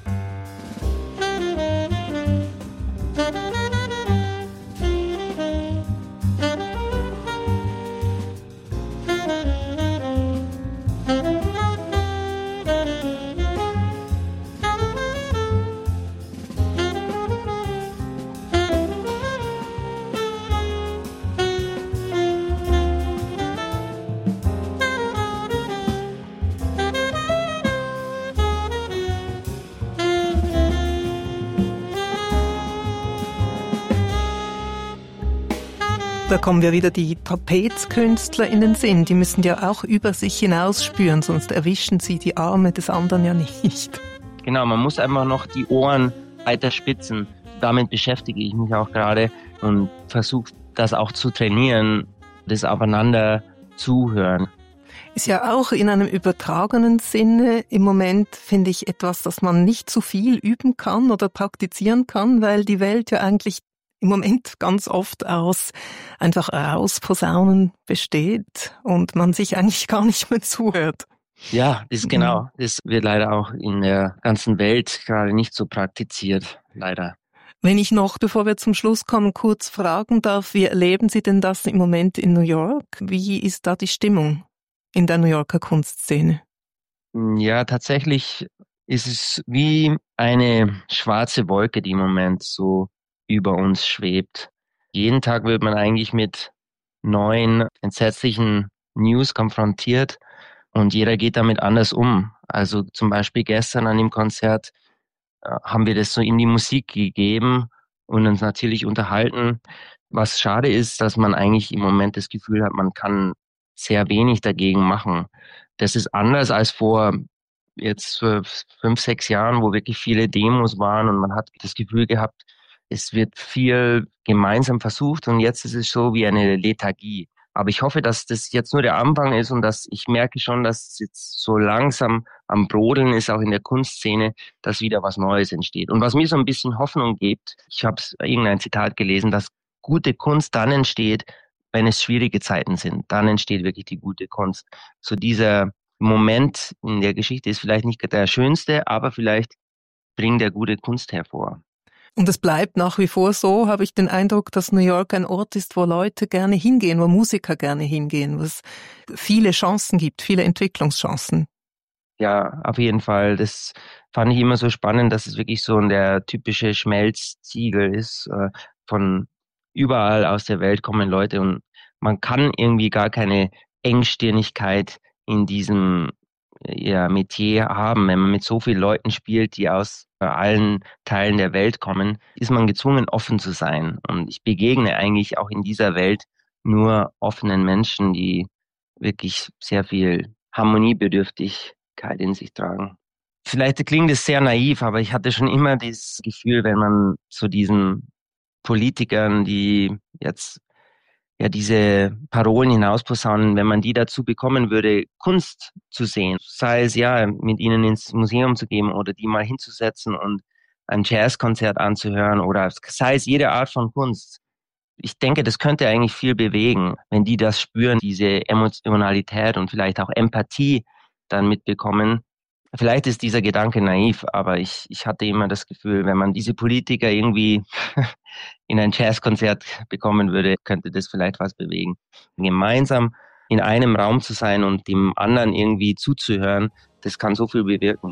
Da kommen wir wieder die Trapezkünstler in den Sinn. Die müssen ja auch über sich hinaus spüren, sonst erwischen sie die Arme des anderen ja nicht. Genau, man muss einfach noch die Ohren weiter spitzen. Damit beschäftige ich mich auch gerade und versuche das auch zu trainieren, das aufeinander zuhören. Ist ja auch in einem übertragenen Sinne im Moment, finde ich, etwas, das man nicht zu viel üben kann oder praktizieren kann, weil die Welt ja eigentlich im Moment ganz oft aus einfach Rausposaunen besteht und man sich eigentlich gar nicht mehr zuhört. Ja, das ist genau. Das wird leider auch in der ganzen Welt gerade nicht so praktiziert, leider. Wenn ich noch, bevor wir zum Schluss kommen, kurz fragen darf, wie erleben Sie denn das im Moment in New York? Wie ist da die Stimmung in der New Yorker Kunstszene? Ja, tatsächlich ist es wie eine schwarze Wolke, die im Moment so über uns schwebt. Jeden Tag wird man eigentlich mit neuen, entsetzlichen News konfrontiert und jeder geht damit anders um. Also zum Beispiel gestern an dem Konzert haben wir das so in die Musik gegeben und uns natürlich unterhalten. Was schade ist, dass man eigentlich im Moment das Gefühl hat, man kann sehr wenig dagegen machen. Das ist anders als vor jetzt 5, 6 Jahren, wo wirklich viele Demos waren und man hat das Gefühl gehabt, es wird viel gemeinsam versucht und jetzt ist es so wie eine Lethargie. Aber ich hoffe, dass das jetzt nur der Anfang ist und dass ich merke schon, dass es jetzt so langsam am Brodeln ist, auch in der Kunstszene, dass wieder was Neues entsteht. Und was mir so ein bisschen Hoffnung gibt, ich habe irgendein Zitat gelesen, dass gute Kunst dann entsteht, wenn es schwierige Zeiten sind. Dann entsteht wirklich die gute Kunst. So dieser Moment in der Geschichte ist vielleicht nicht der schönste, aber vielleicht bringt er gute Kunst hervor. Und es bleibt nach wie vor so, habe ich den Eindruck, dass New York ein Ort ist, wo Leute gerne hingehen, wo Musiker gerne hingehen, wo es viele Chancen gibt, viele Entwicklungschancen. Ja, auf jeden Fall. Das fand ich immer so spannend, dass es wirklich so der typische Schmelztiegel ist. Von überall aus der Welt kommen Leute und man kann irgendwie gar keine Engstirnigkeit in diesem Metier haben. Wenn man mit so vielen Leuten spielt, die aus allen Teilen der Welt kommen, ist man gezwungen, offen zu sein. Und ich begegne eigentlich auch in dieser Welt nur offenen Menschen, die wirklich sehr viel Harmoniebedürftigkeit in sich tragen. Vielleicht klingt es sehr naiv, aber ich hatte schon immer das Gefühl, wenn man zu diesen Politikern, die jetzt diese Parolen hinausposaunen, wenn man die dazu bekommen würde, Kunst zu sehen, sei es mit ihnen ins Museum zu gehen oder die mal hinzusetzen und ein Jazzkonzert anzuhören oder sei es jede Art von Kunst. Ich denke, das könnte eigentlich viel bewegen, wenn die das spüren, diese Emotionalität und vielleicht auch Empathie dann mitbekommen. Vielleicht ist dieser Gedanke naiv, aber ich hatte immer das Gefühl, wenn man diese Politiker irgendwie in ein Jazzkonzert bekommen würde, könnte das vielleicht was bewegen. Gemeinsam in einem Raum zu sein und dem anderen irgendwie zuzuhören, das kann so viel bewirken.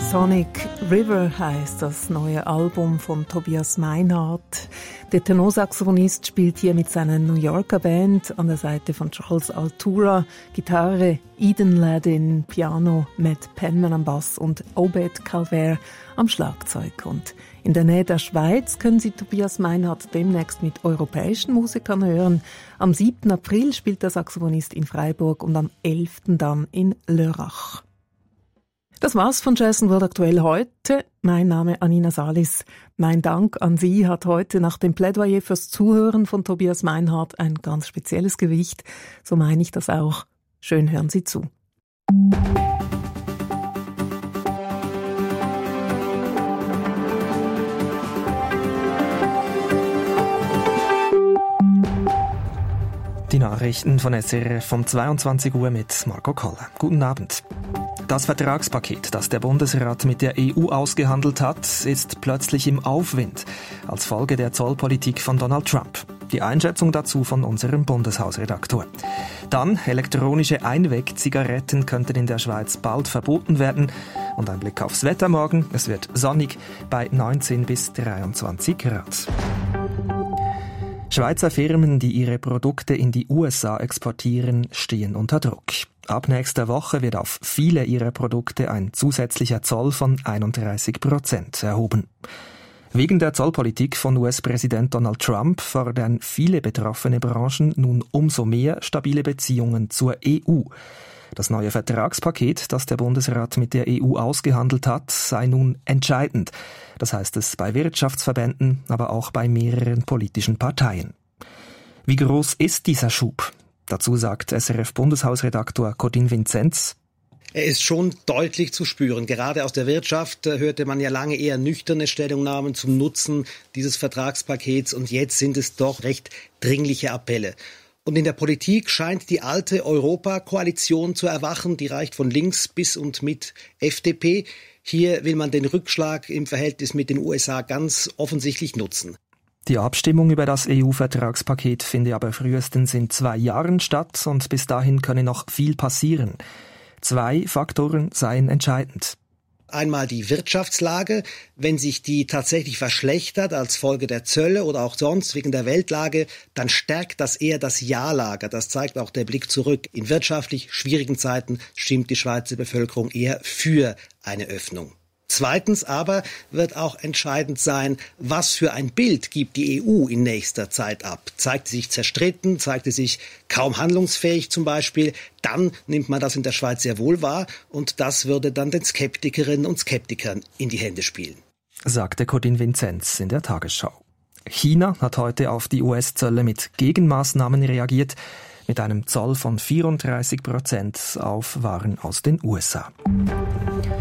Sonic River heisst das neue Album von Tobias Meinhardt. Der Tenorsaxophonist spielt hier mit seiner New Yorker Band an der Seite von Charles Altura, Gitarre, Eden Ladin, Piano, Matt Penman am Bass und Obed Calvert am Schlagzeug. Und in der Nähe der Schweiz können Sie Tobias Meinhardt demnächst mit europäischen Musikern hören. Am 7. April spielt der Saxophonist in Freiburg und am 11. dann in Lörrach. Das war's von Jazz & World aktuell heute. Mein Name Anina Salis. Mein Dank an Sie hat heute nach dem Plädoyer fürs Zuhören von Tobias Meinhardt ein ganz spezielles Gewicht. So meine ich das auch. Schön hören Sie zu. Die Nachrichten von SRF vom 22 Uhr mit Marco Koller. Guten Abend. Das Vertragspaket, das der Bundesrat mit der EU ausgehandelt hat, ist plötzlich im Aufwind als Folge der Zollpolitik von Donald Trump. Die Einschätzung dazu von unserem Bundeshausredaktor. Dann, elektronische Einwegzigaretten könnten in der Schweiz bald verboten werden. Und ein Blick aufs Wetter morgen. Es wird sonnig bei 19 bis 23 Grad. Schweizer Firmen, die ihre Produkte in die USA exportieren, stehen unter Druck. Ab nächster Woche wird auf viele ihrer Produkte ein zusätzlicher Zoll von 31% erhoben. Wegen der Zollpolitik von US-Präsident Donald Trump fordern viele betroffene Branchen nun umso mehr stabile Beziehungen zur EU. Das neue Vertragspaket, das der Bundesrat mit der EU ausgehandelt hat, sei nun entscheidend. Das heißt es bei Wirtschaftsverbänden, aber auch bei mehreren politischen Parteien. Wie groß ist dieser Schub? Dazu sagt SRF-Bundeshausredaktor Codin Vinzenz: Er ist schon deutlich zu spüren. Gerade aus der Wirtschaft hörte man ja lange eher nüchterne Stellungnahmen zum Nutzen dieses Vertragspakets und jetzt sind es doch recht dringliche Appelle. Und in der Politik scheint die alte Europa-Koalition zu erwachen, die reicht von links bis und mit FDP. Hier will man den Rückschlag im Verhältnis mit den USA ganz offensichtlich nutzen. Die Abstimmung über das EU-Vertragspaket finde aber frühestens in 2 Jahren statt und bis dahin könne noch viel passieren. 2 Faktoren seien entscheidend. Einmal die Wirtschaftslage. Wenn sich die tatsächlich verschlechtert als Folge der Zölle oder auch sonst wegen der Weltlage, dann stärkt das eher das Ja-Lager. Das zeigt auch der Blick zurück. In wirtschaftlich schwierigen Zeiten stimmt die Schweizer Bevölkerung eher für eine Öffnung. Zweitens aber wird auch entscheidend sein, was für ein Bild gibt die EU in nächster Zeit ab. Zeigt sie sich zerstritten, zeigt sie sich kaum handlungsfähig zum Beispiel, dann nimmt man das in der Schweiz sehr wohl wahr und das würde dann den Skeptikerinnen und Skeptikern in die Hände spielen. Sagte Codin Vinzenz in der Tagesschau. China hat heute auf die US-Zölle mit Gegenmaßnahmen reagiert, mit einem Zoll von 34% auf Waren aus den USA.